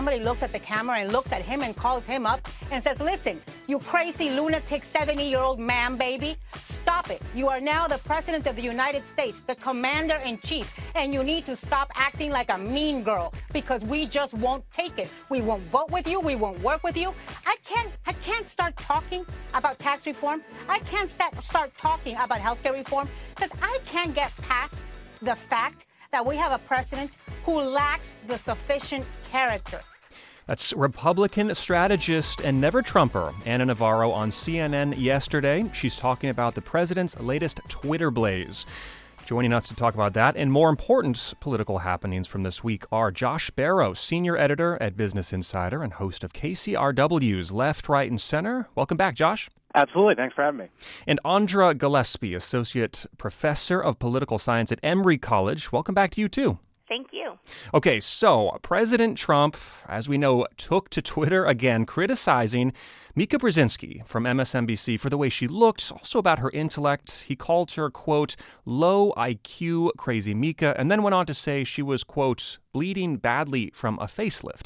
somebody looks at the camera and looks at him and calls him up and says, listen, you crazy lunatic 70-year-old man baby, stop it. You are now the president of the United States, the commander-in-chief, and you need to stop acting like a mean girl because we just won't take it. We won't vote with you. We won't work with you. I can't start talking about tax reform. I can't start talking about healthcare reform because I can't get past the fact that we have a president who lacks the sufficient character. That's Republican strategist and never Trumper Ana Navarro on CNN yesterday. She's talking about the president's latest Twitter blaze. Joining us to talk about that and more important political happenings from this week are Josh Barro, senior editor at Business Insider and host of KCRW's Left, Right, and Center. Welcome back, Josh. Absolutely. Thanks for having me. And Andra Gillespie, associate professor of political science at Emory College. Welcome back to you, too. Thank you. Okay, so President Trump, as we know, took to Twitter again, criticizing Mika Brzezinski from MSNBC for the way she looked, also about her intellect. He called her, quote, low IQ crazy Mika, and then went on to say she was, quote, bleeding badly from a facelift.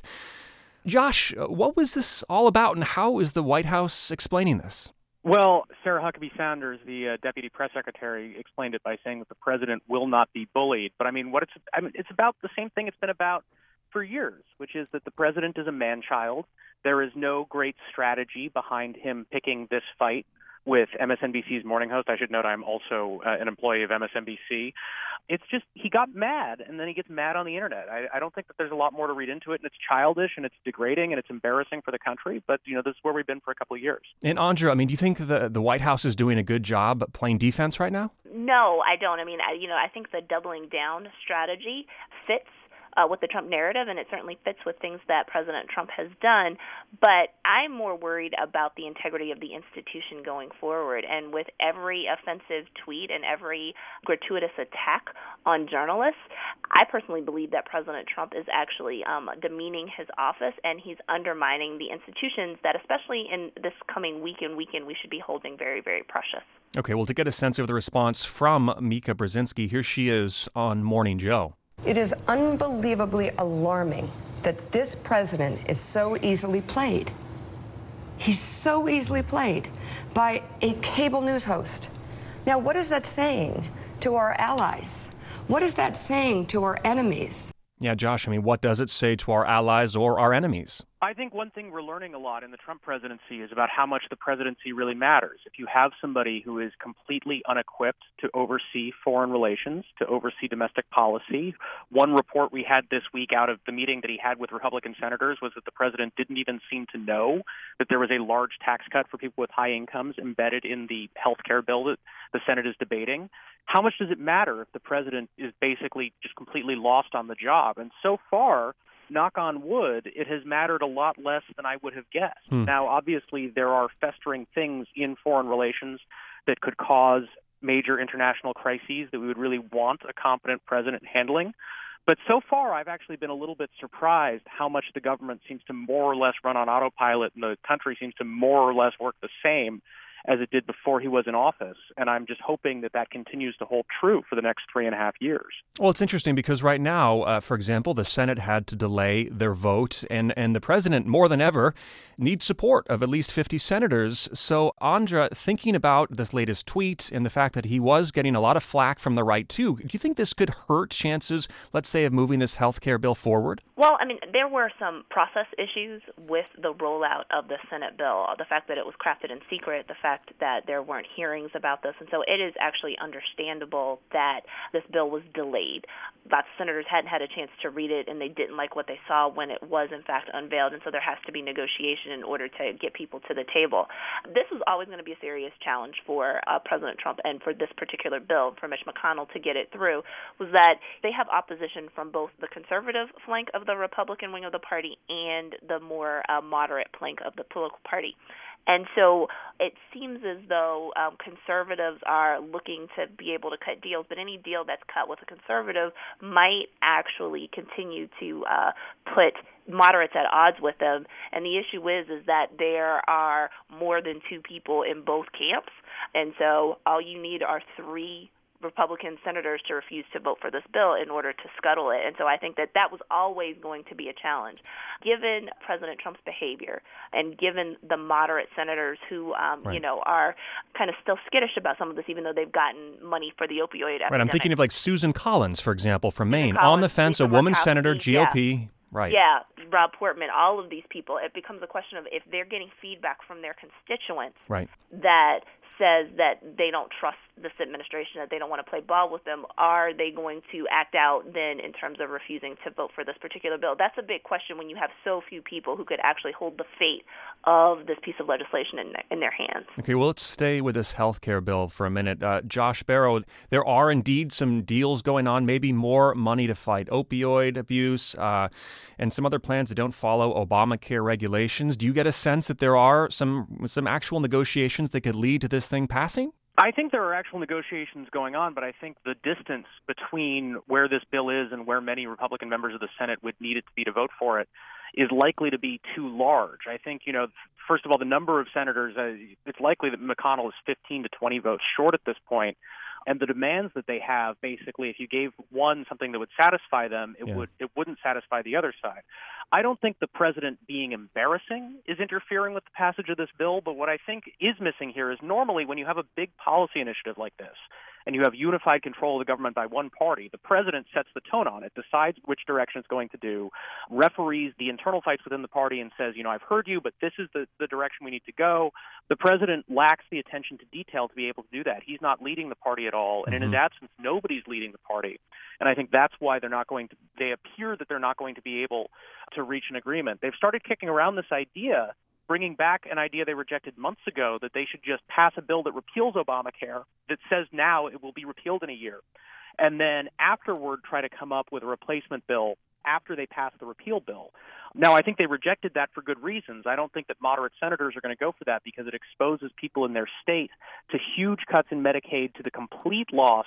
Josh, what was this all about, and how is the White House explaining this? Well, Sarah Huckabee Sanders, the deputy press secretary, explained it by saying that the president will not be bullied. But it's about the same thing it's been about for years, which is that the president is a man-child. There is no great strategy behind him picking this fight with MSNBC's morning host. I should note I'm also an employee of MSNBC. It's just he got mad, and then he gets mad on the internet. I don't think that there's a lot more to read into it, and it's childish, and it's degrading, and it's embarrassing for the country. But, this is where we've been for a couple of years. And, Andra, do you think the White House is doing a good job playing defense right now? No, I don't. I think the doubling down strategy fits with the Trump narrative, and it certainly fits with things that President Trump has done. But I'm more worried about the integrity of the institution going forward. And with every offensive tweet and every gratuitous attack on journalists, I personally believe that President Trump is actually demeaning his office, and he's undermining the institutions that, especially in this coming week and weekend, we should be holding very, very precious. Okay, well, to get a sense of the response from Mika Brzezinski, here she is on Morning Joe. It is unbelievably alarming that this president is so easily played. He's so easily played by a cable news host. Now, what is that saying to our allies? What is that saying to our enemies? Yeah, Josh, what does it say to our allies or our enemies? I think one thing we're learning a lot in the Trump presidency is about how much the presidency really matters. If you have somebody who is completely unequipped to oversee foreign relations, to oversee domestic policy, one report we had this week out of the meeting that he had with Republican senators was that the president didn't even seem to know that there was a large tax cut for people with high incomes embedded in the health care bill that the Senate is debating. How much does it matter if the president is basically just completely lost on the job? And so far, knock on wood, it has mattered a lot less than I would have guessed. Now, obviously, there are festering things in foreign relations that could cause major international crises that we would really want a competent president handling. But so far, I've actually been a little bit surprised how much the government seems to more or less run on autopilot and the country seems to more or less work the same as it did before he was in office. And I'm just hoping that that continues to hold true for the next 3.5 years. Well, it's interesting because right now, for example, the Senate had to delay their vote, and the president, more than ever, needs support of at least 50 senators. So, Andra, thinking about this latest tweet and the fact that he was getting a lot of flack from the right, too, do you think this could hurt chances, let's say, of moving this health care bill forward? Well, there were some process issues with the rollout of the Senate bill, the fact that it was crafted in secret, the fact that there weren't hearings about this. And so it is actually understandable that this bill was delayed. Lots of senators hadn't had a chance to read it, and they didn't like what they saw when it was, in fact, unveiled. And so there has to be negotiation in order to get people to the table. This was always going to be a serious challenge for President Trump and for this particular bill, for Mitch McConnell to get it through, was that they have opposition from both the conservative flank of the Republican wing of the party and the more moderate flank of the political party. And so it seems as though conservatives are looking to be able to cut deals, but any deal that's cut with a conservative might actually continue to put moderates at odds with them. And the issue is that there are more than two people in both camps. And so all you need are three Republican senators to refuse to vote for this bill in order to scuttle it. And so I think that was always going to be a challenge. Given President Trump's behavior and given the moderate senators who, are kind of still skittish about some of this, even though they've gotten money for the opioid epidemic. Right, I'm thinking of like Susan Collins, for example, from Maine, Collins, on the fence, Lisa a woman Murkowski, senator, GOP. Yeah. Right. Yeah, Rob Portman, all of these people. It becomes a question of if they're getting feedback from their constituents that says that they don't trust this administration, that they don't want to play ball with them, are they going to act out then in terms of refusing to vote for this particular bill? That's a big question when you have so few people who could actually hold the fate of this piece of legislation in their hands. Okay, well, let's stay with this health care bill for a minute. Josh Barro, there are indeed some deals going on, maybe more money to fight opioid abuse and some other plans that don't follow Obamacare regulations. Do you get a sense that there are some actual negotiations that could lead to this thing passing? I think there are actual negotiations going on, but I think the distance between where this bill is and where many Republican members of the Senate would need it to be to vote for it is likely to be too large. I think, first of all, the number of senators, it's likely that McConnell is 15 to 20 votes short at this point. And the demands that they have, basically, if you gave one something that would satisfy them, it wouldn't satisfy the other side. I don't think the president being embarrassing is interfering with the passage of this bill, but what I think is missing here is normally when you have a big policy initiative like this, and you have unified control of the government by one party, the president sets the tone on it, decides which direction it's going to do, referees the internal fights within the party and says, I've heard you, but this is the direction we need to go. The president lacks the attention to detail to be able to do that. He's not leading the party at all, and in his absence, nobody's leading the party. And I think that's why they appear that they're not going to be able to reach an agreement. They've started kicking around this idea, bringing back an idea they rejected months ago, that they should just pass a bill that repeals Obamacare, that says now it will be repealed in a year, and then afterward try to come up with a replacement bill after they pass the repeal bill. Now, I think they rejected that for good reasons. I don't think that moderate senators are going to go for that because it exposes people in their state to huge cuts in Medicaid, to the complete loss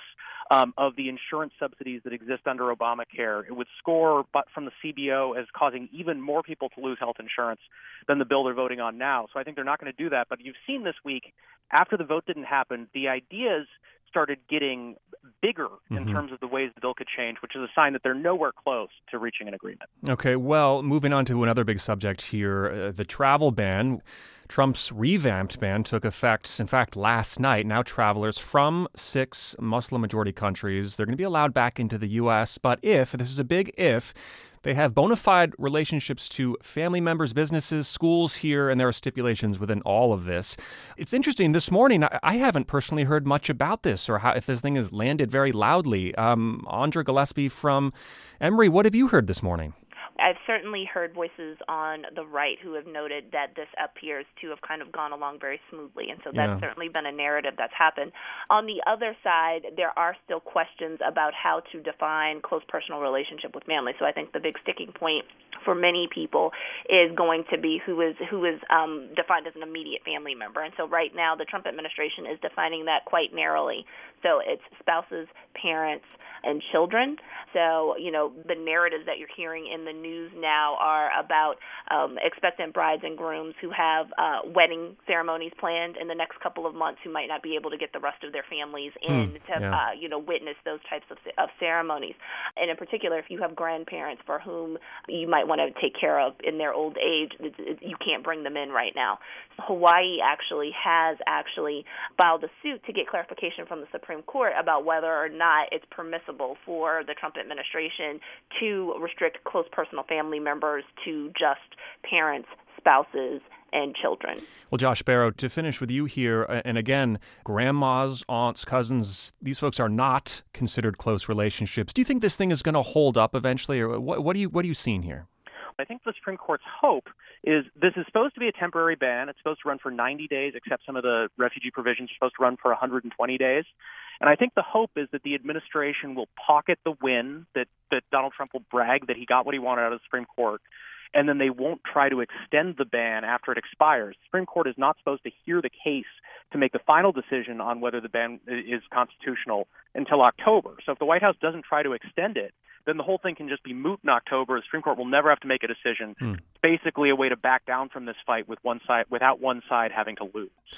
of the insurance subsidies that exist under Obamacare. It would score from the CBO as causing even more people to lose health insurance than the bill they're voting on now. So I think they're not going to do that. But you've seen this week, after the vote didn't happen, the ideas started getting bigger in terms of the ways the bill could change, which is a sign that they're nowhere close to reaching an agreement. Okay, well, moving on to another big subject here, the travel ban. Trump's revamped ban took effect, in fact, last night. Now travelers from 6 Muslim-majority countries, they're going to be allowed back into the U.S., but if, this is a big if, they have bona fide relationships to family members, businesses, schools here, and there are stipulations within all of this. It's interesting. This morning, I haven't personally heard much about this or if this thing has landed very loudly. Andra Gillespie from Emory, what have you heard this morning? I've certainly heard voices on the right who have noted that this appears to have kind of gone along very smoothly, and so that's certainly been a narrative that's happened. On the other side, there are still questions about how to define close personal relationship with family. So I think the big sticking point for many people is going to be who is defined as an immediate family member. And so right now, the Trump administration is defining that quite narrowly. So it's spouses, parents, and children. So, the narratives that you're hearing in the news now are about expectant brides and grooms who have wedding ceremonies planned in the next couple of months who might not be able to get the rest of their families in to, witness those types of ceremonies. And in particular, if you have grandparents for whom you might want to take care of in their old age, you can't bring them in right now. Hawaii has filed a suit to get clarification from the Supreme Court about whether or not it's permissible for the Trump administration to restrict close personal family members to just parents, spouses, and children. Well, Josh Barro, to finish with you here, and again, grandmas, aunts, cousins, these folks are not considered close relationships. Do you think this thing is going to hold up eventually, or what are you seeing here? I think the Supreme Court's hope is this is supposed to be a temporary ban. It's supposed to run for 90 days, except some of the refugee provisions are supposed to run for 120 days. And I think the hope is that the administration will pocket the win, that Donald Trump will brag that he got what he wanted out of the Supreme Court, and then they won't try to extend the ban after it expires. The Supreme Court is not supposed to hear the case to make the final decision on whether the ban is constitutional until October. So if the White House doesn't try to extend it, then the whole thing can just be moot in October. The Supreme Court will never have to make a decision. It's basically a way to back down from this fight without one side having to lose.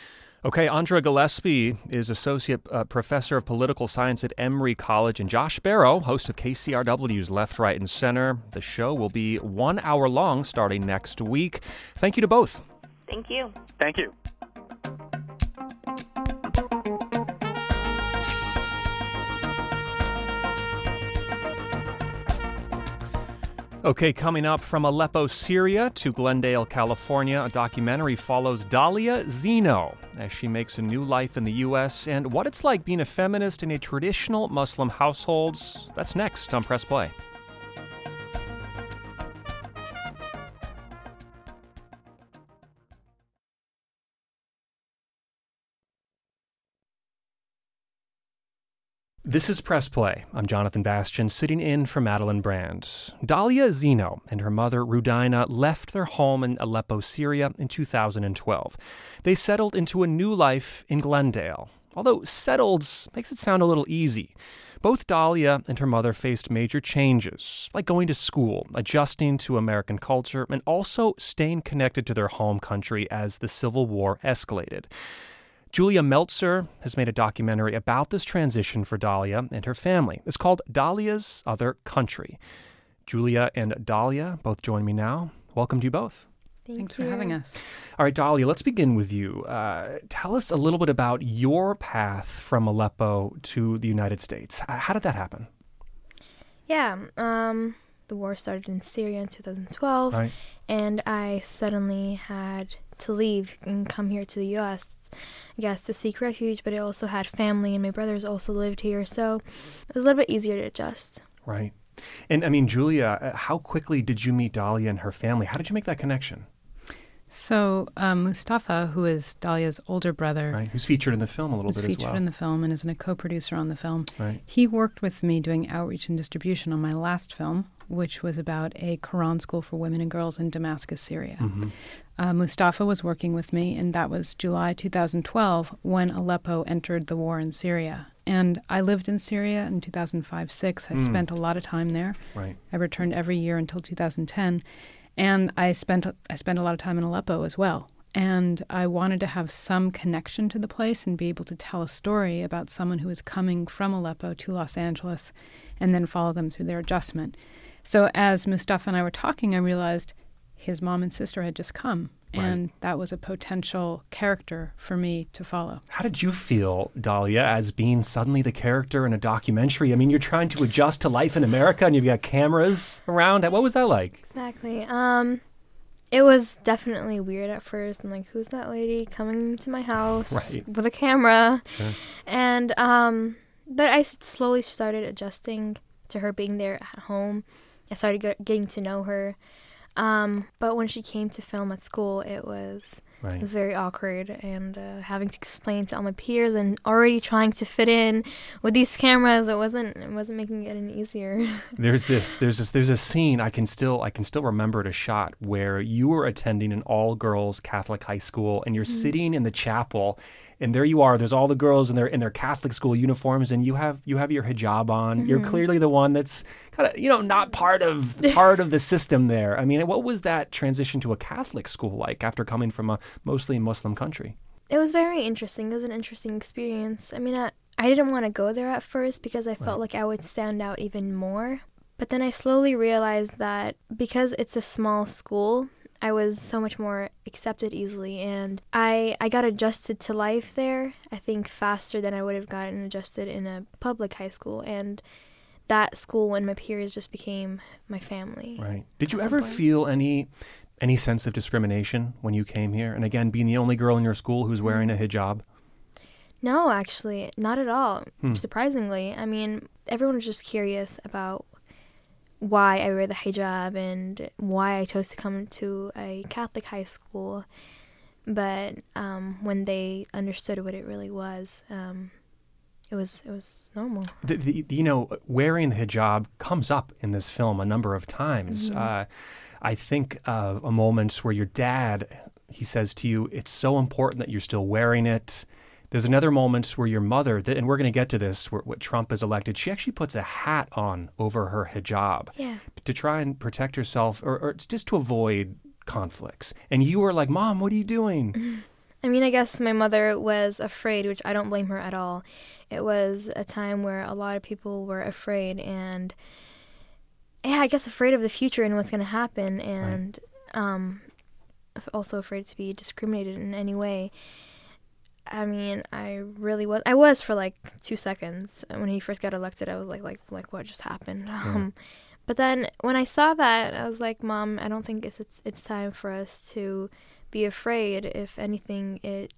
Okay, Andra Gillespie is Associate Professor of Political Science at Emory College, and Josh Barrow, host of KCRW's Left, Right, and Center. The show will be 1 hour long starting next week. Thank you to both. Thank you. Thank you. Okay, coming up, from Aleppo, Syria to Glendale, California, a documentary follows Dalia Zeno as she makes a new life in the U.S. and what it's like being a feminist in a traditional Muslim household. That's next on Press Play. This is Press Play. I'm Jonathan Bastian, sitting in for Madeline Brand. Dalia Zeno and her mother, Rudina, left their home in Aleppo, Syria in 2012. They settled into a new life in Glendale. Although settled makes it sound a little easy. Both Dalia and her mother faced major changes, like going to school, adjusting to American culture, and also staying connected to their home country as the Civil War escalated. Julia Meltzer has made a documentary about this transition for Dalia and her family. It's called Dalia's Other Country. Julia and Dalia both join me now. Welcome to you both. Thanks for having us. All right, Dalia, let's begin with you. Tell us a little bit about your path from Aleppo to the United States. How did that happen? Yeah, the war started in Syria in 2012, right. And I suddenly had to leave and come here to the U.S., I guess, to seek refuge, but I also had family, and my brothers also lived here, so it was a little bit easier to adjust. Right. And, I mean, Julia, how quickly did you meet Dalia and her family? How did you make that connection? So Mustafa, who is Dalia's older brother, right, who's featured in the film a little bit as well. Was featured in the film and is a co-producer on the film. Right. He worked with me doing outreach and distribution on my last film, which was about a Quran school for women and girls in Damascus, Syria. Mm-hmm. Mustafa was working with me, and that was July 2012 when Aleppo entered the war in Syria. And I lived in Syria in 2005-06. I spent a lot of time there. Right. I returned every year until 2010. And I spent a lot of time in Aleppo as well. And I wanted to have some connection to the place and be able to tell a story about someone who was coming from Aleppo to Los Angeles and then follow them through their adjustment. So as Mustafa and I were talking, I realized his mom and sister had just come. Right. And that was a potential character for me to follow. How did you feel, Dalia, as being suddenly the character in a documentary? I mean, you're trying to adjust to life in America and you've got cameras around. What was that like? Exactly. It was definitely weird at first. I'm like, who's that lady coming to my house with a camera? Sure. And but I slowly started adjusting to her being there at home. I started getting to know her. But when she came to film at school, it was very awkward, and having to explain to all my peers and already trying to fit in with these cameras, it wasn't making it any easier. There's a scene I can still remember it, a shot where you were attending an all-girls Catholic high school and you're sitting in the chapel. And there you are. There's all the girls in their Catholic school uniforms, and you have your hijab on. Mm-hmm. You're clearly the one that's kind of not part of the system there. I mean, what was that transition to a Catholic school like after coming from a mostly Muslim country? It was very interesting. It was an interesting experience. I mean, I didn't want to go there at first because I felt like I would stand out even more. But then I slowly realized that because it's a small school, I was so much more accepted easily, and I got adjusted to life there, I think, faster than I would have gotten adjusted in a public high school. And that school and my peers just became my family. Right. Did you ever feel any sense of discrimination when you came here? And again, being the only girl in your school who's wearing a hijab? No, actually, not at all, surprisingly. I mean, everyone was just curious about why I wear the hijab and why I chose to come to a Catholic high school. But when they understood what it really was, it was normal. Wearing the hijab comes up in this film a number of times. Mm-hmm. I think of a moment where your dad, he says to you, it's so important that you're still wearing it. There's another moment where your mother, and we're going to get to this, where Trump is elected, she actually puts a hat on over her hijab to try and protect herself or just to avoid conflicts. And you were like, Mom, what are you doing? I mean, I guess my mother was afraid, which I don't blame her at all. It was a time where a lot of people were afraid and, yeah, I guess afraid of the future and what's going to happen, and also afraid to be discriminated in any way. I mean, I really was. I was for like 2 seconds. When he first got elected, I was like what just happened? But then when I saw that, I was like, Mom, I don't think it's time for us to be afraid. If anything,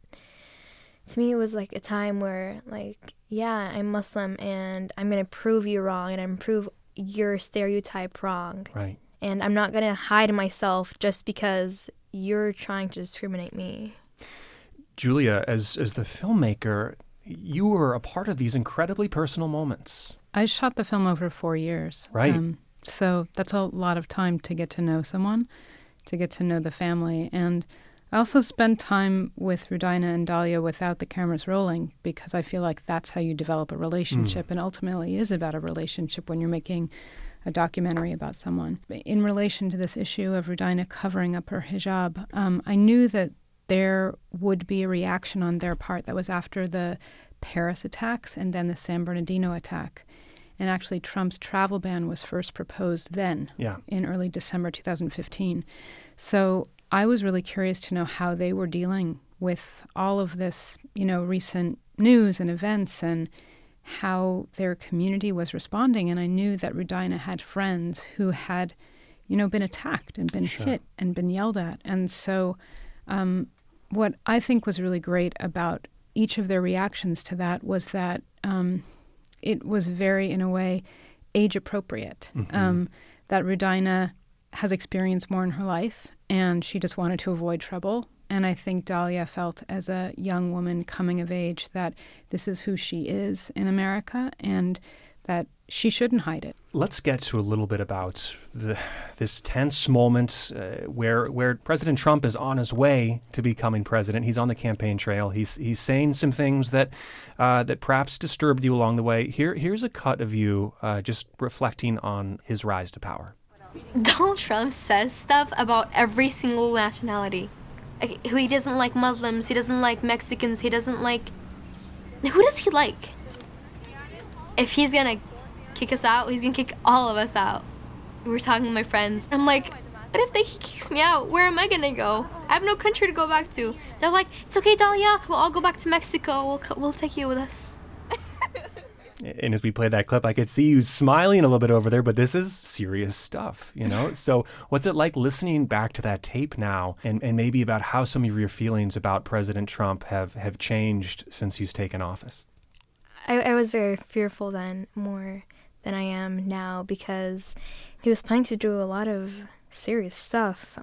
to me, it was like a time where, like, yeah, I'm Muslim and I'm going to prove you wrong and I'm prove your stereotype wrong. Right. And I'm not going to hide myself just because you're trying to discriminate me. Julia, as the filmmaker, you were a part of these incredibly personal moments. I shot the film over 4 years. Right. So that's a lot of time to get to know someone, to get to know the family. And I also spent time with Rudina and Dalia without the cameras rolling, because I feel like that's how you develop a relationship, and ultimately is about a relationship when you're making a documentary about someone. In relation to this issue of Rudina covering up her hijab, I knew that there would be a reaction on their part that was after the Paris attacks and then the San Bernardino attack. And actually, Trump's travel ban was first proposed then, in early December 2015. So I was really curious to know how they were dealing with all of this, recent news and events, and how their community was responding. And I knew that Rudina had friends who had, been attacked and been hit and been yelled at. And so what I think was really great about each of their reactions to that was that it was very, in a way, age appropriate. That Rudina has experienced more in her life, and she just wanted to avoid trouble. And I think Dalia felt, as a young woman coming of age, that this is who she is in America and that she shouldn't hide it. Let's get to a little bit about this tense moment where President Trump is on his way to becoming president. He's on the campaign trail. He's saying some things that perhaps disturbed you along the way. Here's a cut of you just reflecting on his rise to power. Donald Trump says stuff about every single nationality. He doesn't like Muslims. He doesn't like Mexicans. He doesn't like... Who does he like? If he's gonna kick us out, he's gonna kick all of us out. We were talking with my friends. I'm like, what if he kicks me out? Where am I gonna go? I have no country to go back to. They're like, it's okay, Dalia. We'll all go back to Mexico. We'll take you with us. And as we play that clip, I could see you smiling a little bit over there, but this is serious stuff, So what's it like listening back to that tape now, and maybe about how some of your feelings about President Trump have changed since he's taken office? I was very fearful then, more than I am now, because he was planning to do a lot of serious stuff.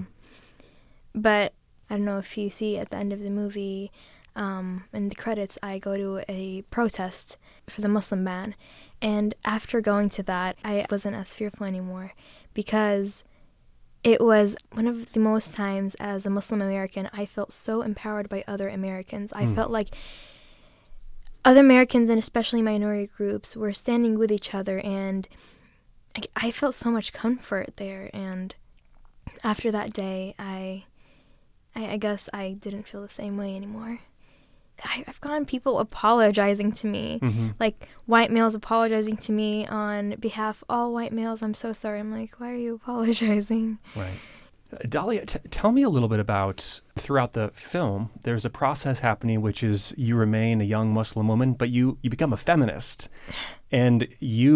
But I don't know if you see at the end of the movie, in the credits, I go to a protest for the Muslim ban. And after going to that, I wasn't as fearful anymore, because it was one of the most times as a Muslim American I felt so empowered by other Americans. I felt like other Americans, and especially minority groups, were standing with each other, and I felt so much comfort there. And after that day, I guess I didn't feel the same way anymore. I've gotten people apologizing to me, like white males apologizing to me on behalf of all white males. I'm so sorry. I'm like, why are you apologizing? Right. Dalia, tell me a little bit about, throughout the film, there's a process happening, which is you remain a young Muslim woman, but you become a feminist. And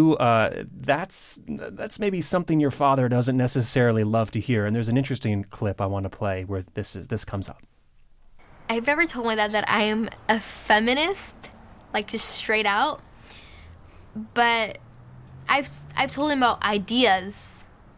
that's maybe something your father doesn't necessarily love to hear. And there's an interesting clip I want to play where this comes up. I've never told my dad that I am a feminist, like just straight out. But I've told him about ideas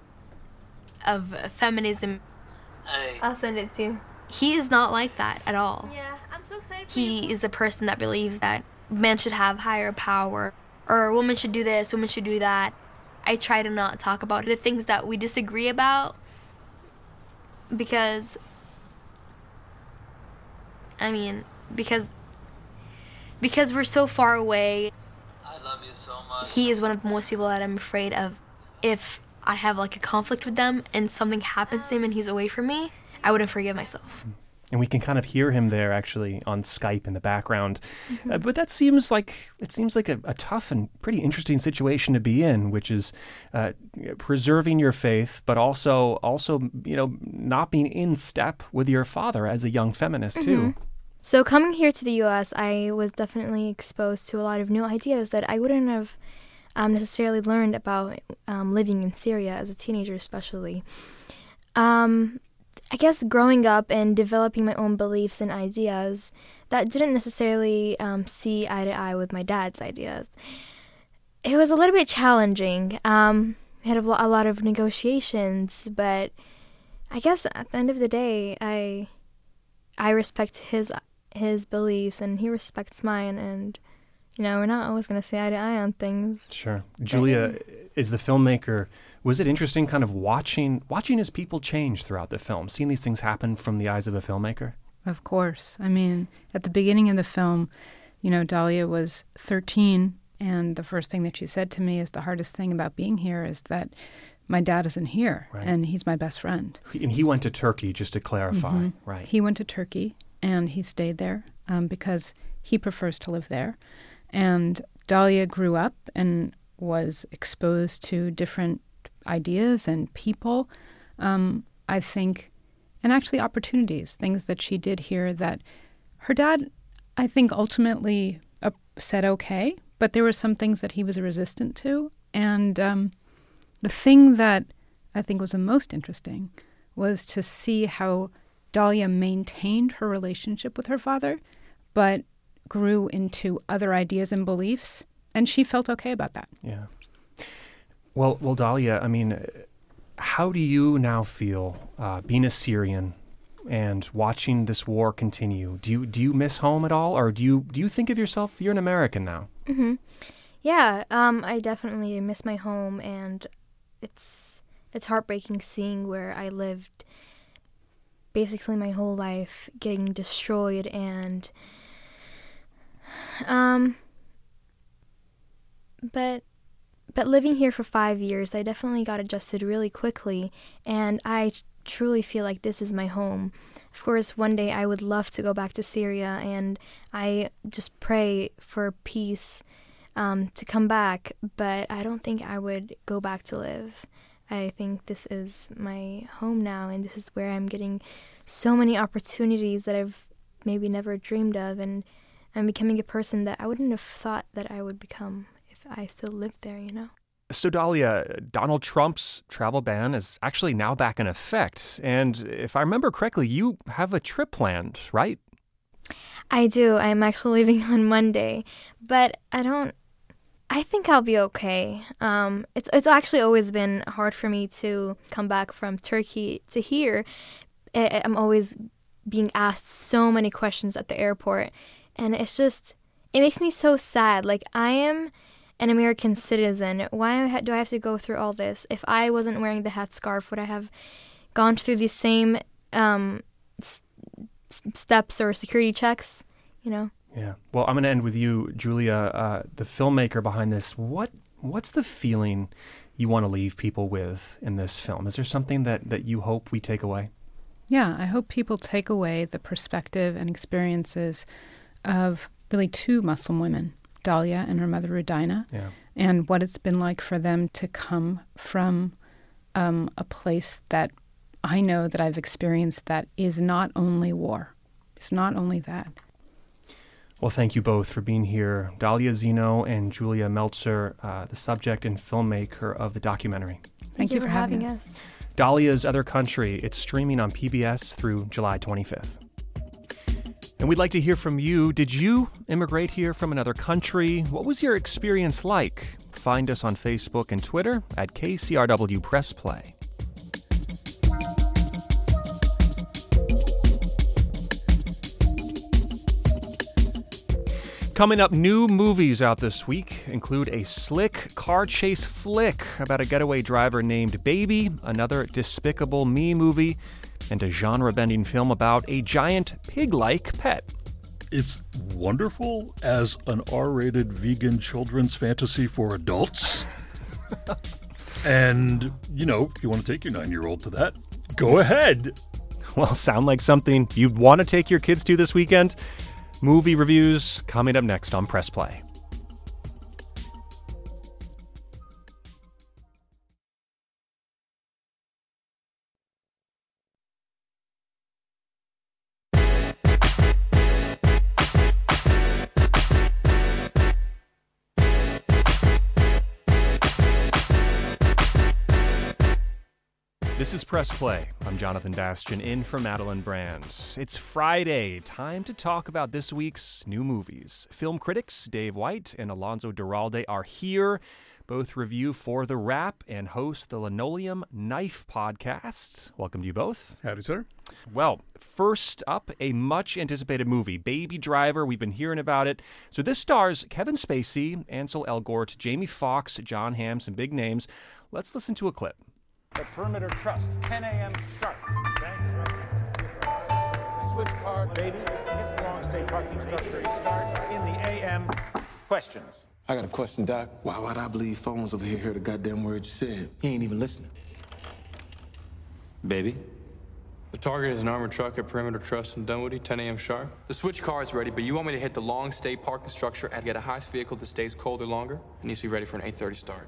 of feminism. I'll send it to you. He is not like that at all. Yeah, I'm so excited. He is a person that believes that men should have higher power, or women should do this, women should do that. I try to not talk about the things that we disagree about, because we're so far away. I love you so much. He is one of the most people that I'm afraid of. If I have like a conflict with them and something happens to him and he's away from me, I wouldn't forgive myself. And we can kind of hear him there actually on Skype in the background. But that seems like a tough and pretty interesting situation to be in, which is preserving your faith, but also not being in step with your father as a young feminist too. So coming here to the U.S., I was definitely exposed to a lot of new ideas that I wouldn't have necessarily learned about living in Syria as a teenager, especially. I guess growing up and developing my own beliefs and ideas that didn't necessarily see eye to eye with my dad's ideas. It was a little bit challenging. We had a lot of negotiations, but I guess at the end of the day, I respect his beliefs and he respects mine, and we're not always going to see eye to eye on things. Sure. Julia, is the filmmaker, was it interesting kind of watching as people change throughout the film, seeing these things happen from the eyes of a filmmaker? Of course. I mean, at the beginning of the film, Dahlia was 13, and the first thing that she said to me is the hardest thing about being here is that my dad isn't here, and he's my best friend. And he went to Turkey, just to clarify, right? He went to Turkey, and he stayed there because he prefers to live there. And Dahlia grew up and was exposed to different ideas and people, I think, and actually opportunities, things that she did here that her dad, I think, ultimately said okay, but there were some things that he was resistant to. And the thing that I think was the most interesting was to see how Dahlia maintained her relationship with her father, but grew into other ideas and beliefs, and she felt okay about that. Yeah. Well, Dahlia, I mean, how do you now feel being a Syrian and watching this war continue? Do you miss home at all, or do you think of yourself, you're an American now? Yeah, I definitely miss my home, and it's heartbreaking seeing where I lived basically my whole life getting destroyed, and But living here for 5 years, I definitely got adjusted really quickly, and I truly feel like this is my home. Of course, one day I would love to go back to Syria, and I just pray for peace to come back, but I don't think I would go back to live. I think this is my home now, and this is where I'm getting so many opportunities that I've maybe never dreamed of, and I'm becoming a person that I wouldn't have thought that I would become if I still lived there, So, Dahlia, Donald Trump's travel ban is actually now back in effect. And if I remember correctly, you have a trip planned, right? I do. I'm actually leaving on Monday. But I think I'll be okay. It's actually always been hard for me to come back from Turkey to here. I'm always being asked so many questions at the airport. And it makes me so sad. Like, I am an American citizen. Why do I have to go through all this? If I wasn't wearing the headscarf, would I have gone through the same steps or security checks, Yeah. Well, I'm going to end with you, Julia, the filmmaker behind this. What's the feeling you want to leave people with in this film? Is there something that you hope we take away? Yeah, I hope people take away the perspective and experiences of really two Muslim women, Dahlia and her mother, Rudina, and what it's been like for them to come from a place that I know that I've experienced that is not only war. It's not only that. Well, thank you both for being here. Dahlia Zeno and Julia Meltzer, the subject and filmmaker of the documentary. Thank you for having us. Dahlia's Other Country. It's streaming on PBS through July 25th. And we'd like to hear from you. Did you immigrate here from another country? What was your experience like? Find us on Facebook and Twitter at KCRW Press Play. Coming up, new movies out this week include a slick car chase flick about a getaway driver named Baby, another Despicable Me movie, and a genre-bending film about a giant pig-like pet. It's wonderful as an R-rated vegan children's fantasy for adults. And, if you want to take your 9-year-old to that, go ahead. Well, sound like something you'd want to take your kids to this weekend? Movie reviews coming up next on Press Play. This is Press Play. I'm Jonathan Bastian, in for Madeline Brand. It's Friday, time to talk about this week's new movies. Film critics Dave White and Alonso Duralde are here. Both review For the Wrap and host the Linoleum Knife podcast. Welcome to you both. Howdy, sir. Well, first up, a much-anticipated movie, Baby Driver. We've been hearing about it. So this stars Kevin Spacey, Ansel Elgort, Jamie Foxx, John Hamm, some big names. Let's listen to a clip. The Perimeter Trust, 10 a.m. sharp. Bank is right next to you. Switch card, baby. Hit the long stay parking structure. Start in the a.m. Questions. I got a question, Doc. Why'd I believe phones over here heard the goddamn word you said? He ain't even listening. Baby? The target is an armored truck at Perimeter Trust in Dunwoody, 10 a.m. sharp. The switch car is ready, but you want me to hit the long stay parking structure and get a heist vehicle that stays colder longer? It needs to be ready for an 8:30 start.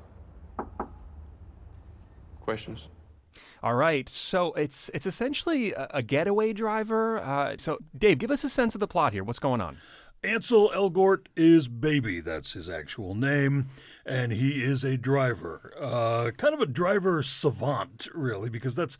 Questions? All right, so it's essentially a getaway driver. So, Dave, give us a sense of the plot here. What's going on? Ansel Elgort is Baby. That's his actual name. And he is a driver. Kind of a driver savant, really, because that's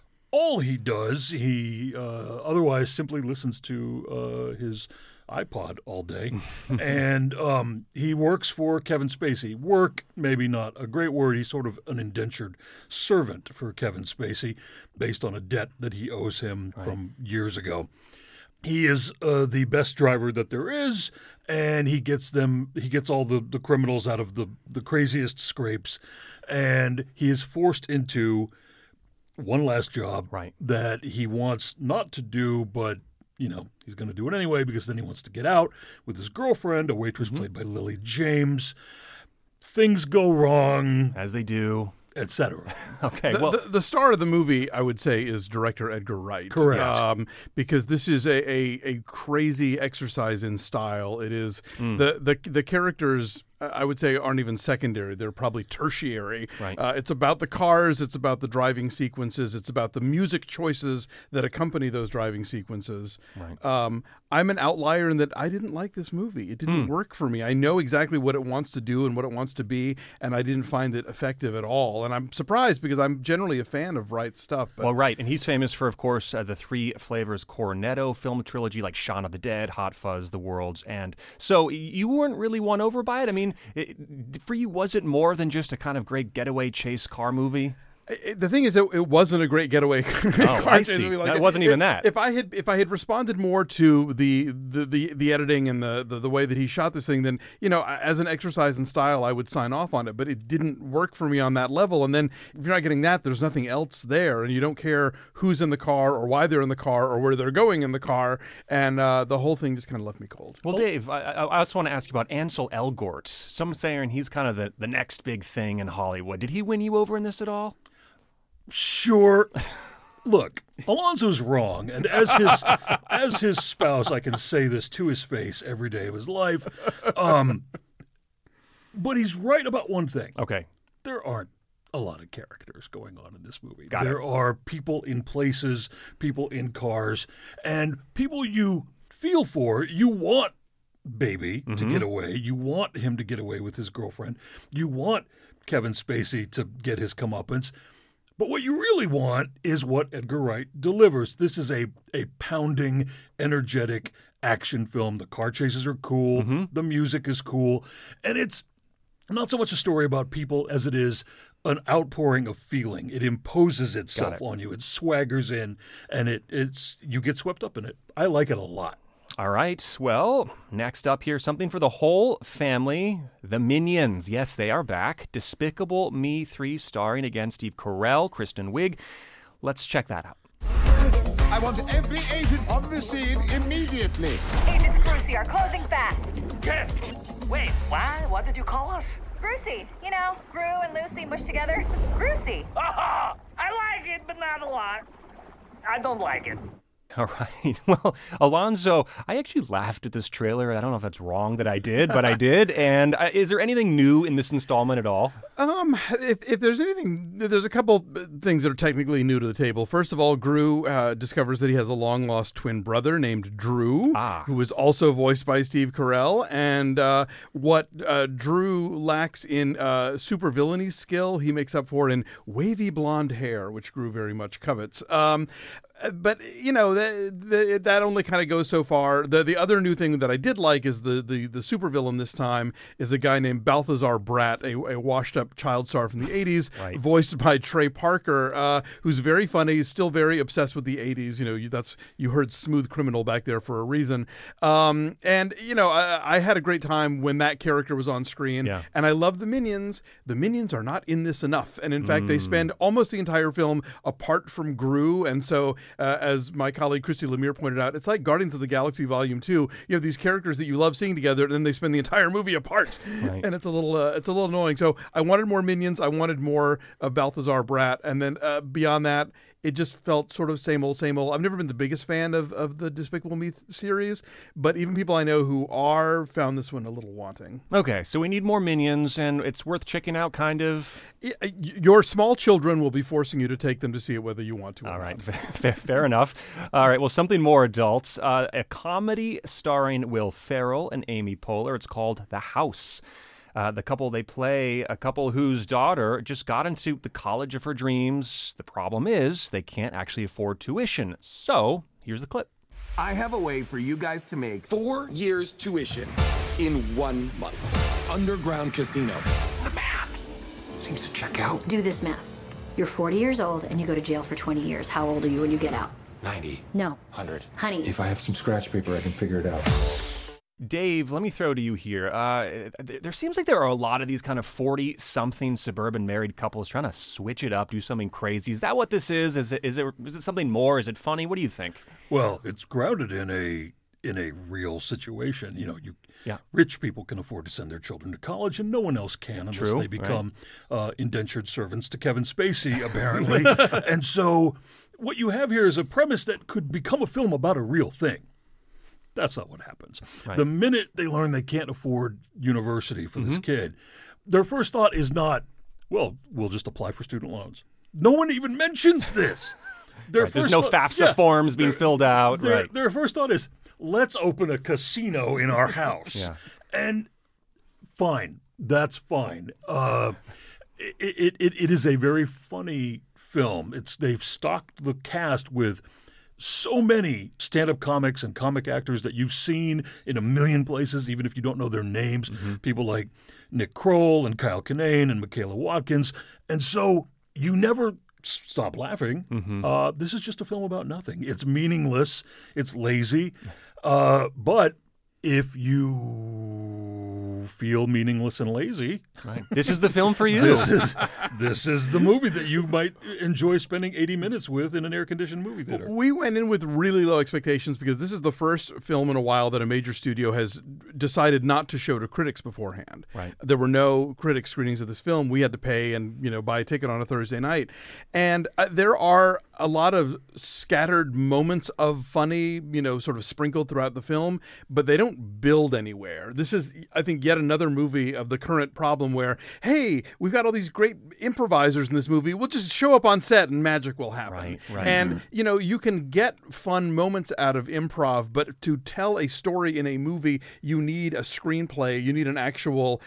all he does. He otherwise simply listens to his iPod all day. And he works for Kevin Spacey. Work, maybe not a great word. He's sort of an indentured servant for Kevin Spacey based on a debt that he owes him from years ago. He is the best driver that there is, and he gets all the criminals out of the craziest scrapes, and he is forced into one last job that he wants not to do, but he's going to do it anyway because then he wants to get out with his girlfriend, a waitress played by Lily James. Things go wrong. As they do. Etc. Okay. The star of the movie, I would say, is director Edgar Wright. Correct. Because this is a crazy exercise in style. It is the characters, I would say, aren't even secondary. They're probably tertiary. Right. It's about the cars. It's about the driving sequences. It's about the music choices that accompany those driving sequences. Right. I'm an outlier in that I didn't like this movie. It didn't work for me. I know exactly what it wants to do and what it wants to be, and I didn't find it effective at all. And I'm surprised because I'm generally a fan of Wright's stuff. But... Well, right. And he's famous for, of course, the Three Flavors Cornetto film trilogy, like Shaun of the Dead, Hot Fuzz, The World's End. So you weren't really won over by it? I mean, for you, was it more than just a kind of great getaway chase car movie? The thing is, it wasn't a great getaway. I see. It wasn't even that. If I had responded more to the editing and the way that he shot this thing, then as an exercise in style, I would sign off on it. But it didn't work for me on that level. And then if you're not getting that, there's nothing else there, and you don't care who's in the car or why they're in the car or where they're going in the car, and the whole thing just kind of left me cold. Well, Dave, I also want to ask you about Ansel Elgort. Some saying he's kind of the next big thing in Hollywood. Did he win you over in this at all? Sure. Look, Alonso's wrong, and as his spouse, I can say this to his face every day of his life. But he's right about one thing. Okay. There aren't a lot of characters going on in this movie. Got it. There are people in places, people in cars, and people you feel for. You want Baby to get away. You want him to get away with his girlfriend. You want Kevin Spacey to get his comeuppance. But what you really want is what Edgar Wright delivers. This is a pounding, energetic action film. The car chases are cool. The music is cool. And it's not so much a story about people as it is an outpouring of feeling. It imposes itself on you. It swaggers in, and it's you get swept up in it. I like it a lot. All right. Well, next up here, something for the whole family. The Minions. Yes, they are back. Despicable Me 3 starring again Steve Carell, Kristen Wiig. Let's check that out. I want every agent on the scene immediately. Agents Crucy are closing fast. Yes. Wait, what did you call us? Grucy. You know, Gru and Lucy mushed together. Grucy. Oh, I like it, but not a lot. I don't like it. All right. Well, Alonzo, I actually laughed at this trailer. I don't know if that's wrong that I did, but I did. And is there anything new in this installment at all? If there's anything, there's a couple things that are technically new to the table. First of all, Gru discovers that he has a long-lost twin brother named Drew, who is also voiced by Steve Carell. And what Drew lacks in supervillainy skill, he makes up for in wavy blonde hair, which Gru very much covets. But, you know, that only kind of goes so far. The other new thing that I did like is the supervillain this time is a guy named Balthazar Bratt, a washed-up child star from the 80s, voiced by Trey Parker, who's very funny, still very obsessed with the 80s. You know, you heard Smooth Criminal back there for a reason. And, you know, I had a great time when that character was on screen. Yeah. And I love the Minions. The Minions are not in this enough. And, in fact, they spend almost the entire film apart from Gru. And so... as my colleague Christy Lemire pointed out, it's like Guardians of the Galaxy Volume 2. You have these characters that you love seeing together, and then they spend the entire movie apart, and it's a little annoying. So I wanted more Minions. I wanted more of Balthazar Bratt, and then beyond that, it just felt sort of same old, same old. I've never been the biggest fan of the Despicable Me series, but even people I know who are found this one a little wanting. Okay, so we need more Minions, and it's worth checking out, kind of. Your small children will be forcing you to take them to see it whether you want to or All right, not. Fair enough. All right, well, something more adult. A comedy starring Will Ferrell and Amy Poehler. It's called The House. The couple they play, a couple whose daughter just got into the college of her dreams. The problem is they can't actually afford tuition. So here's the clip. I have a way for you guys to make 4 years tuition in 1 month. Underground casino. The math seems to check out. Do this math. You're 40 years old and you go to jail for 20 years. How old are you when you get out? 90. No. 100. Honey. If I have some scratch paper, I can figure it out. Dave, let me throw to you here. There seems like there are a lot of these kind of 40-something suburban married couples trying to switch it up, do something crazy. Is that what this is? Is it something more? Is it funny? What do you think? Well, it's grounded in a real situation. You know, rich people can afford to send their children to college, and no one else can unless they become indentured servants to Kevin Spacey, apparently. And so what you have here is a premise that could become a film about a real thing. That's not what happens. Right. The minute they learn they can't afford university for this kid, their first thought is not, well, we'll just apply for student loans. No one even mentions this. There's no FAFSA forms being filled out. Their first thought is, let's open a casino in our house. And fine, that's fine. It is a very funny film. They've stocked the cast with so many stand-up comics and comic actors that you've seen in a million places, even if you don't know their names. People like Nick Kroll and Kyle Kinane and Michaela Watkins. And so you never stop laughing. This is just a film about nothing. It's meaningless. It's lazy. But if you feel meaningless and lazy, this is the film for you. This is the movie that you might enjoy spending 80 minutes with in an air-conditioned movie theater. We went in with really low expectations because this is the first film in a while that a major studio has decided not to show to critics beforehand. There were no critic screenings of this film. We had to pay and buy a ticket on a Thursday night. And there are a lot of scattered moments of funny, sort of sprinkled throughout the film, but they don't build anywhere. This is, I think, yet another movie of the current problem where, hey, we've got all these great improvisers in this movie. We'll just show up on set and magic will happen. And, you can get fun moments out of improv, but to tell a story in a movie, you need a screenplay. You need an actual,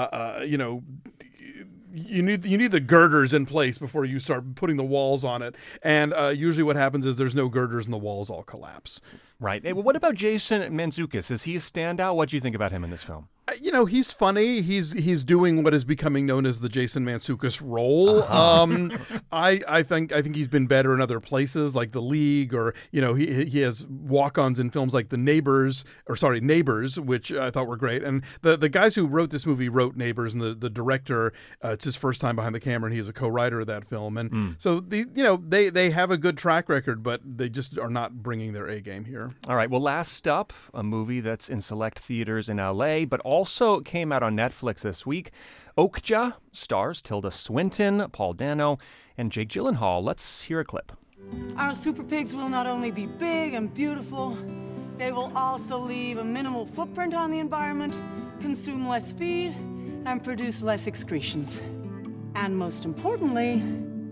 You need the girders in place before you start putting the walls on it. And usually what happens is there's no girders and the walls all collapse. Right. Hey, well, what about Jason Mantzoukas? Is he a standout? What do you think about him in this film? He's funny. He's doing what is becoming known as the Jason Mantzoukas role. I think he's been better in other places like The League, or he has walk-ons in films like Neighbors, which I thought were great. And the guys who wrote this movie wrote Neighbors, and the director, it's his first time behind the camera, and he is a co-writer of that film. And so they have a good track record, but they just are not bringing their A game here. All right. Well, last up, a movie that's in select theaters in LA, but also came out on Netflix this week. Okja stars Tilda Swinton, Paul Dano, and Jake Gyllenhaal. Let's hear a clip. Our super pigs will not only be big and beautiful, they will also leave a minimal footprint on the environment, consume less feed, and produce less excretions. And most importantly,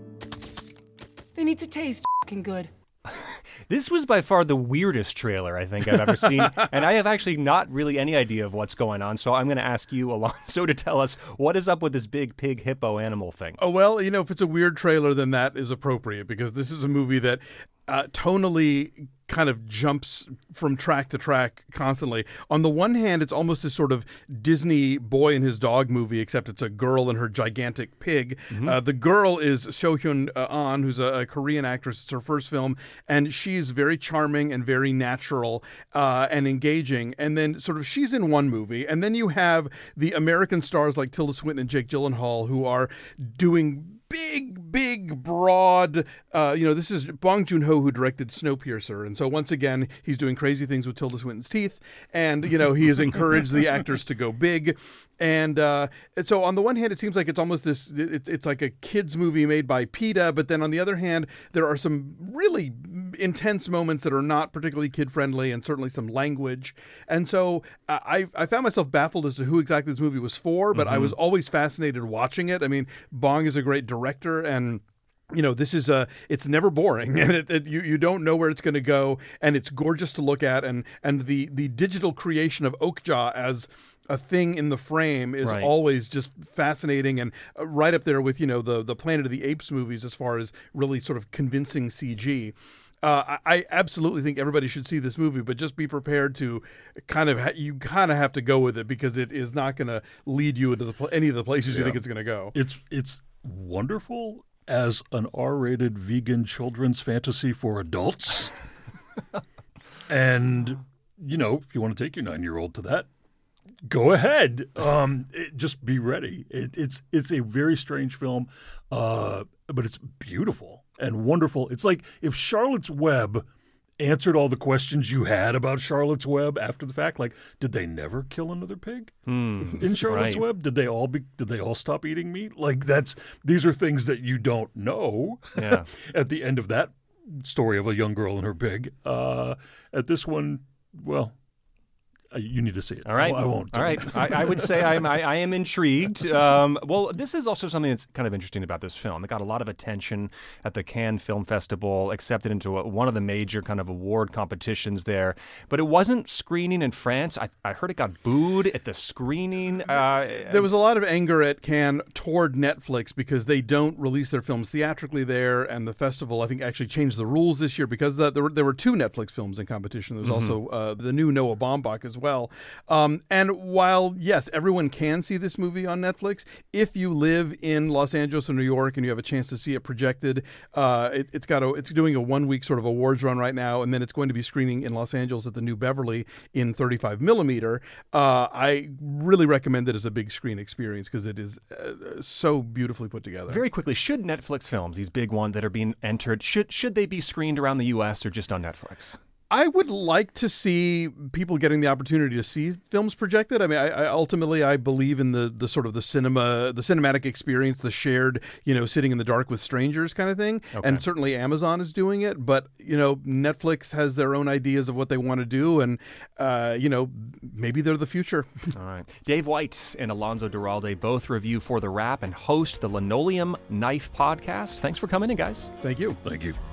they need to taste f***ing good. This was by far the weirdest trailer I think I've ever seen, and I have actually not really any idea of what's going on, so I'm going to ask you, Alonso, to tell us what is up with this big pig hippo animal thing. Oh, well, if it's a weird trailer, then that is appropriate, because this is a movie that tonally kind of jumps from track to track constantly. On the one hand, it's almost this sort of Disney boy and his dog movie, except it's a girl and her gigantic pig. Mm-hmm. The girl is Seo-hyun Ahn, who's a Korean actress. It's her first film, and she's very charming and very natural and engaging. And then sort of she's in one movie, and then you have the American stars like Tilda Swinton and Jake Gyllenhaal, who are doing big, broad, this is Bong Joon-ho, who directed Snowpiercer. And so once again, he's doing crazy things with Tilda Swinton's teeth. And, he has encouraged the actors to go big. And so on the one hand, it seems like it's almost this, it's like a kid's movie made by PETA. But then on the other hand, there are some really intense moments that are not particularly kid-friendly, and certainly some language. And so I found myself baffled as to who exactly this movie was for, but I was always fascinated watching it. I mean, Bong is a great director, and this is it's never boring, and you don't know where it's going to go, and it's gorgeous to look at, and the digital creation of Okja as a thing in the frame is always just fascinating, and right up there with the Planet of the Apes movies as far as really sort of convincing CG. I absolutely think everybody should see this movie, but just be prepared to you have to go with it, because it is not going to lead you into any of the places you think it's going to go. It's wonderful as an R-rated vegan children's fantasy for adults. And, if you want to take your 9-year-old to that, go ahead. Just be ready. It's a very strange film, but it's beautiful and wonderful. It's like if Charlotte's Web answered all the questions you had about Charlotte's Web after the fact. Like, did they never kill another pig in Charlotte's Web? Did they all stop eating meat? Like, these are things that you don't know at the end of that story of a young girl and her pig. At this one, well, you need to see it. All right. I won't. All right. I would say I am intrigued. Well, this is also something that's kind of interesting about this film. It got a lot of attention at the Cannes Film Festival, accepted into one of the major kind of award competitions there. But it wasn't screening in France. I heard it got booed at the screening. There was a lot of anger at Cannes toward Netflix because they don't release their films theatrically there. And the festival, I think, actually changed the rules this year because there were 2 Netflix films in competition. There was also the new Noah Baumbach as well. And while, yes, everyone can see this movie on Netflix, if you live in Los Angeles or New York and you have a chance to see it projected, it's doing a 1-week sort of awards run right now, and then it's going to be screening in Los Angeles at the New Beverly in 35 millimeter. I really recommend it as a big screen experience because it is so beautifully put together. Very quickly, should Netflix films, these big ones that are being entered, should they be screened around the U.S. or just on Netflix? I would like to see people getting the opportunity to see films projected. I mean, I ultimately believe in the sort of the cinematic experience, the shared, sitting in the dark with strangers kind of thing. Okay. And certainly Amazon is doing it, but Netflix has their own ideas of what they want to do, and maybe they're the future. All right, Dave White and Alonso Duralde both review For the Wrap and host the Linoleum Knife podcast. Thanks for coming in, guys. Thank you. Thank you.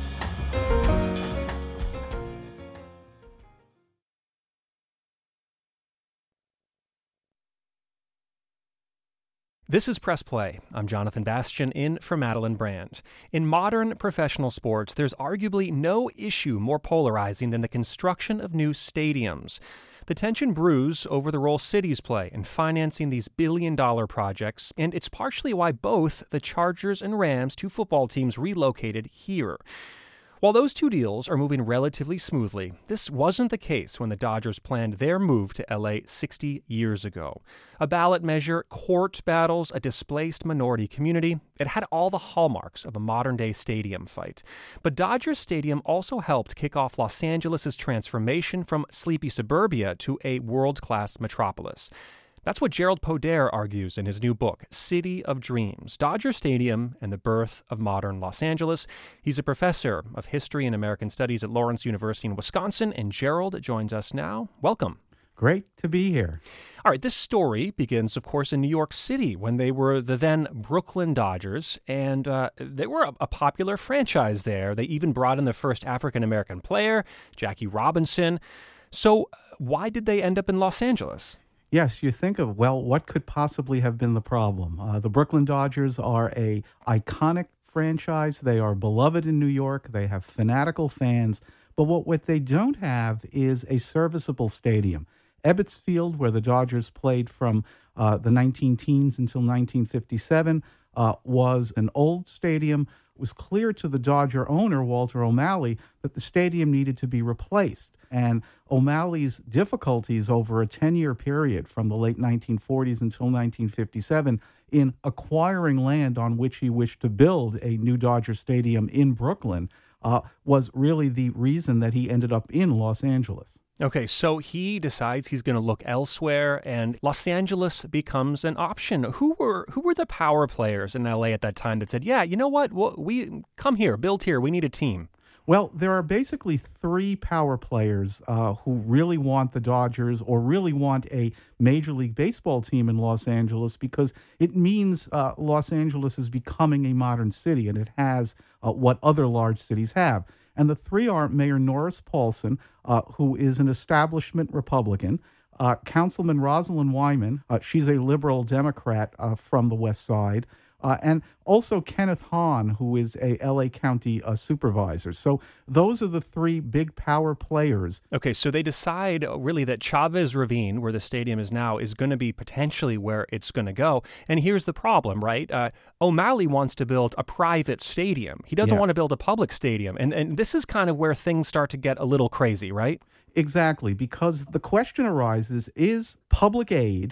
This is Press Play. I'm Jonathan Bastian in for Madeline Brand. In modern professional sports, there's arguably no issue more polarizing than the construction of new stadiums. The tension brews over the role cities play in financing these billion-dollar projects, and it's partially why both the Chargers and Rams, 2 football teams, relocated here. While those 2 deals are moving relatively smoothly, this wasn't the case when the Dodgers planned their move to L.A. 60 years ago. A ballot measure, court battles, a displaced minority community. It had all the hallmarks of a modern-day stadium fight. But Dodgers Stadium also helped kick off Los Angeles' transformation from sleepy suburbia to a world-class metropolis. That's what Gerald Poder argues in his new book, City of Dreams, Dodger Stadium and the Birth of Modern Los Angeles. He's a professor of history and American studies at Lawrence University in Wisconsin, and Gerald joins us now. Welcome. Great to be here. All right, this story begins, of course, in New York City when they were the then Brooklyn Dodgers, and they were a popular franchise there. They even brought in the first African-American player, Jackie Robinson. So why did they end up in Los Angeles? Yes, you think of, well, what could possibly have been the problem? The Brooklyn Dodgers are a iconic franchise. They are beloved in New York. They have fanatical fans. But what they don't have is a serviceable stadium. Ebbets Field, where the Dodgers played from the 19-teens until 1957, was an old stadium. It was clear to the Dodger owner, Walter O'Malley, that the stadium needed to be replaced. And O'Malley's difficulties over a 10-year period from the late 1940s until 1957 in acquiring land on which he wished to build a new Dodger Stadium in Brooklyn was really the reason that he ended up in Los Angeles. Okay, so he decides he's going to look elsewhere, and Los Angeles becomes an option. Who were the power players in L.A. at that time that said, yeah, you know what, we come here, build here, we need a team? Well, there are basically three power players who really want the Dodgers or really want a Major League Baseball team in Los Angeles because it means Los Angeles is becoming a modern city, and it has what other large cities have. And the three are Mayor Norris Paulson, who is an establishment Republican, Councilman Rosalind Wyman, she's a liberal Democrat from the West Side, and also Kenneth Hahn, who is a L.A. County supervisor. So those are the three big power players. Okay, so they decide really that Chavez Ravine, where the stadium is now, is going to be potentially where it's going to go. And here's the problem, right? O'Malley wants to build a private stadium. He doesn't want to build a public stadium. And this is kind of where things start to get a little crazy, right? Exactly, because the question arises, is public aid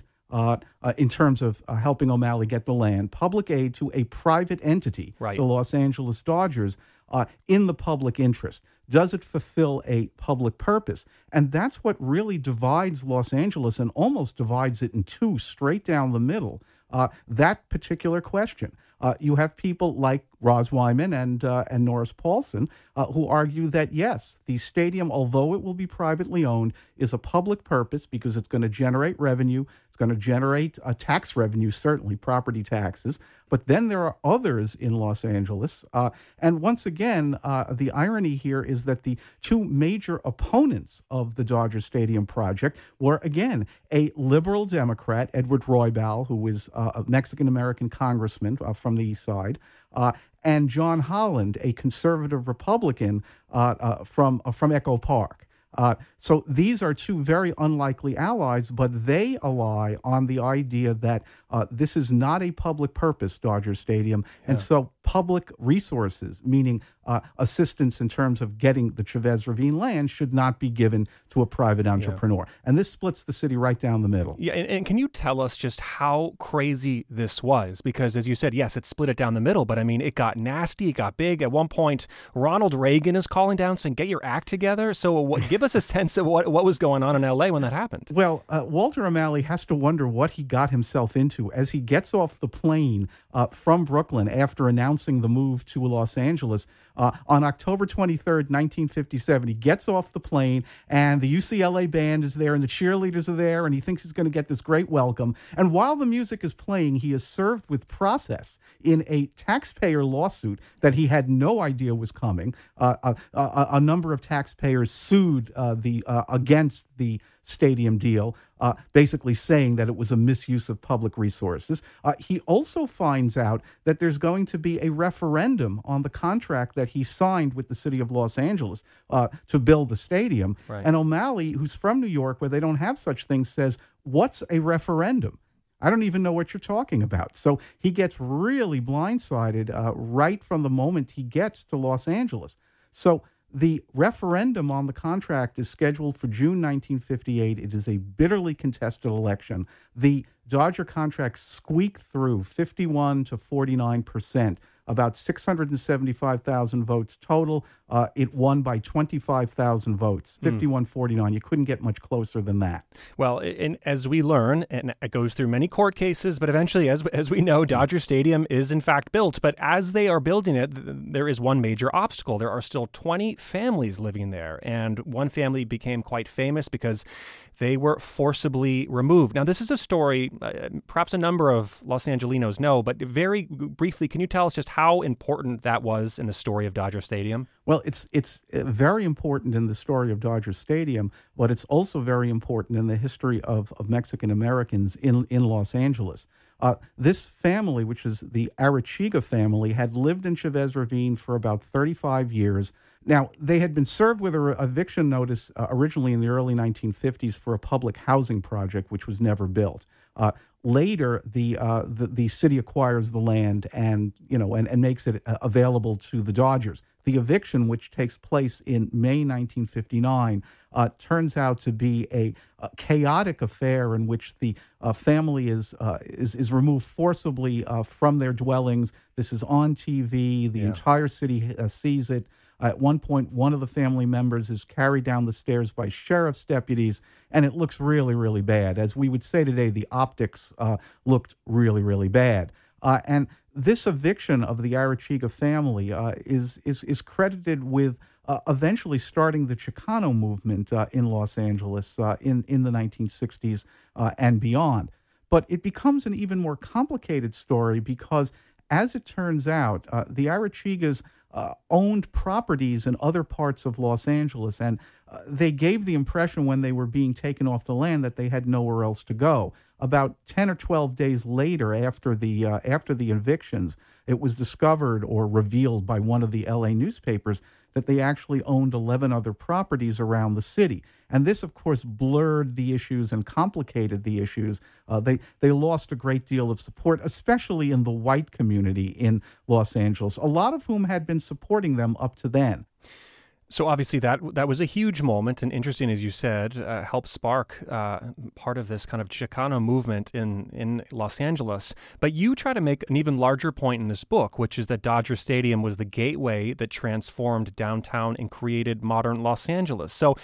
in terms of helping O'Malley get the land, public aid to a private entity, the Los Angeles Dodgers, in the public interest? Does it fulfill a public purpose? And that's what really divides Los Angeles and almost divides it in two, straight down the middle, that particular question. You have people like Ros Wyman and Norris Paulson who argue that, yes, the stadium, although it will be privately owned, is a public purpose because it's going to generate revenue. It's going to generate tax revenue, certainly property taxes. But then there are others in Los Angeles. And once again, the irony here is that the two major opponents of the Dodger Stadium project were, again, a liberal Democrat, Edward Roybal, who is a Mexican-American congressman from the East Side, and John Holland, a conservative Republican from Echo Park. So these are two very unlikely allies, but they ally on the idea that this is not a public purpose, Dodger Stadium, and so public resources, meaning assistance in terms of getting the Chavez Ravine land, should not be given to a private entrepreneur. And this splits the city right down the middle. Yeah, and can you tell us just how crazy this was? Because as you said, yes, it split it down the middle, but I mean, it got nasty, it got big. At one point, Ronald Reagan is calling down saying, get your act together. So give us a sense of what was going on in L.A. when that happened. Well, Walter O'Malley has to wonder what he got himself into as he gets off the plane from Brooklyn after announcing the move to Los Angeles. On October 23rd, 1957, he gets off the plane, and the UCLA band is there, and the cheerleaders are there, and he thinks he's going to get this great welcome. And while the music is playing, he is served with process in a taxpayer lawsuit that he had no idea was coming. A number of taxpayers sued against the stadium deal, basically saying that it was a misuse of public resources. He also finds out that there's going to be a referendum on the contract that he signed with the city of Los Angeles to build the stadium. Right. And O'Malley, who's from New York, where they don't have such things, says, what's a referendum? I don't even know what you're talking about. So he gets really blindsided right from the moment he gets to Los Angeles. So the referendum on the contract is scheduled for June 1958. It is a bitterly contested election. The Dodger contract squeaked through 51 to 49% about 675,000 votes total. It won by 25,000 votes, 51-49. You couldn't get much closer than that. Well, and as we learn, and it goes through many court cases, but eventually, as we know, Dodger Stadium is in fact built. But as they are building it, there is one major obstacle. There are still 20 families living there, and one family became quite famous because they were forcibly removed. Now, this is a story perhaps a number of Los Angelinos know, but very briefly, can you tell us just how important that was in the story of Dodger Stadium? Well, it's very important in the story of Dodger Stadium, but it's also very important in the history of Mexican Americans in Los Angeles. This family, which is the Arechiga family, had lived in Chavez Ravine for about 35 years. Now, they had been served with an eviction notice originally in the early 1950s for a public housing project, which was never built. Later, the city acquires the land and makes it available to the Dodgers. The eviction, which takes place in May 1959, turns out to be a chaotic affair in which the family is removed forcibly from their dwellings. This is on TV. The entire city sees it. At one point, one of the family members is carried down the stairs by sheriff's deputies, and it looks really, really bad. As we would say today, the optics looked really, really bad. And this eviction of the Arechiga family is credited with eventually starting the Chicano movement in Los Angeles in the 1960s and beyond. But it becomes an even more complicated story because, as it turns out, the Arechigas owned properties in other parts of Los Angeles, and they gave the impression when they were being taken off the land that they had nowhere else to go. About 10 or 12 days later, after the evictions, it was discovered or revealed by one of the LA newspapers that they actually owned 11 other properties around the city. And this, of course, blurred the issues and complicated the issues. They lost a great deal of support, especially in the white community in Los Angeles, a lot of whom had been supporting them up to then. So obviously that was a huge moment, and interesting, as you said, helped spark part of this kind of Chicano movement in Los Angeles. But you try to make an even larger point in this book, which is that Dodger Stadium was the gateway that transformed downtown and created modern Los Angeles. So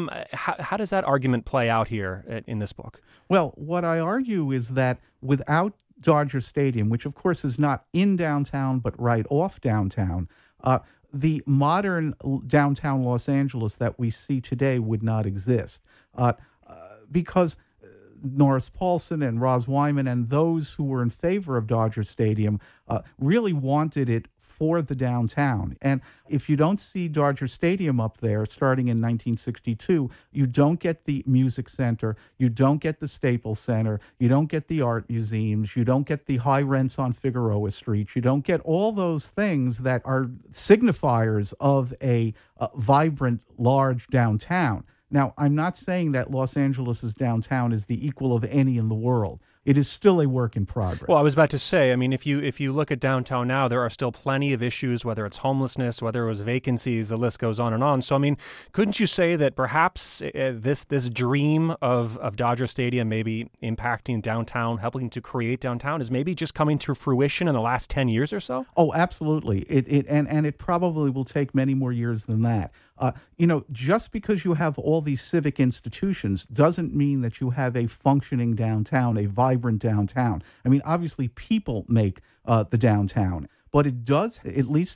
how does that argument play out here in this book? Well, what I argue is that without Dodger Stadium, which of course is not in downtown but right off downtown, the modern downtown Los Angeles that we see today would not exist because Norris Paulson and Roz Wyman and those who were in favor of Dodger Stadium really wanted it for the downtown. And if you don't see Dodger Stadium up there starting in 1962, you don't get the Music Center, you don't get the Staples Center, you don't get the art museums, you don't get the high rents on Figueroa Street, you don't get all those things that are signifiers of a vibrant, large downtown. Now, I'm not saying that Los Angeles' downtown is the equal of any in the world. It is still a work in progress. Well, I was about to say, I mean, if you look at downtown now, there are still plenty of issues, whether it's homelessness, whether it was vacancies, the list goes on and on. So, I mean, couldn't you say that perhaps this dream of Dodger Stadium maybe impacting downtown, helping to create downtown, is maybe just coming to fruition in the last 10 years or so? Oh, absolutely. And it probably will take many more years than that. Just because you have all these civic institutions doesn't mean that you have a functioning downtown, a vibrant downtown. I mean, obviously, people make the downtown, but it does, at least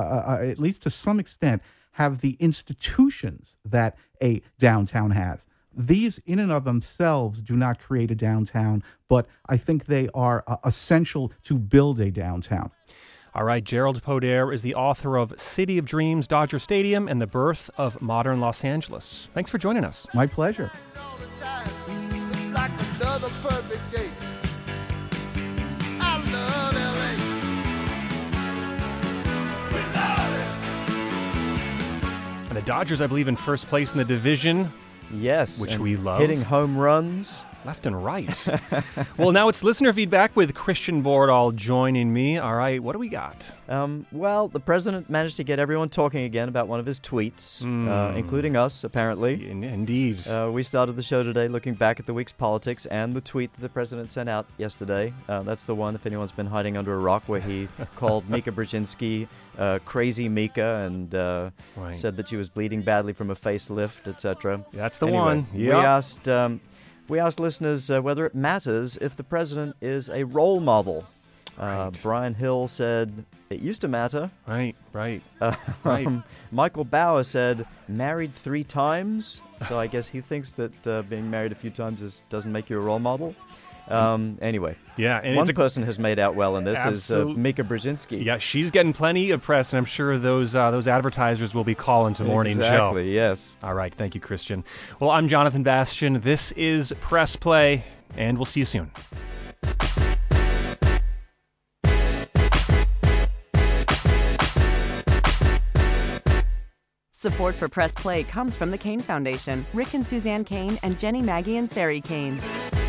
to some extent, have the institutions that a downtown has. These, in and of themselves, do not create a downtown, but I think they are essential to build a downtown. All right, Gerald Poder is the author of City of Dreams, Dodger Stadium, and the Birth of Modern Los Angeles. Thanks for joining us. My pleasure. And the Dodgers, I believe, in first place in the division. Yes. Which we love. Hitting home runs. left and right. Well, now it's listener feedback with Christian Bordahl joining me. All right, what do we got? Well, the president managed to get everyone talking again about one of his tweets, including us, apparently. Indeed. We started the show today looking back at the week's politics and the tweet that the president sent out yesterday. That's the one, if anyone's been hiding under a rock, where he called Mika Brzezinski Crazy Mika and said that she was bleeding badly from a facelift, etc. That's the one. Yep. We asked listeners whether it matters if the president is a role model. Brian Hill said it used to matter. Right. Michael Bauer said married 3 times. So I guess he thinks that being married a few times doesn't make you a role model. Anyway. Yeah, and one person has made out well in this is Mika Brzezinski. Yeah, she's getting plenty of press, and I'm sure those advertisers will be calling to Morning Joe. Exactly, yes. All right, thank you, Christian. Well, I'm Jonathan Bastian. This is Press Play, and we'll see you soon. Support for Press Play comes from the Kane Foundation, Rick and Suzanne Kane, and Jenny, Maggie, and Sari Kane.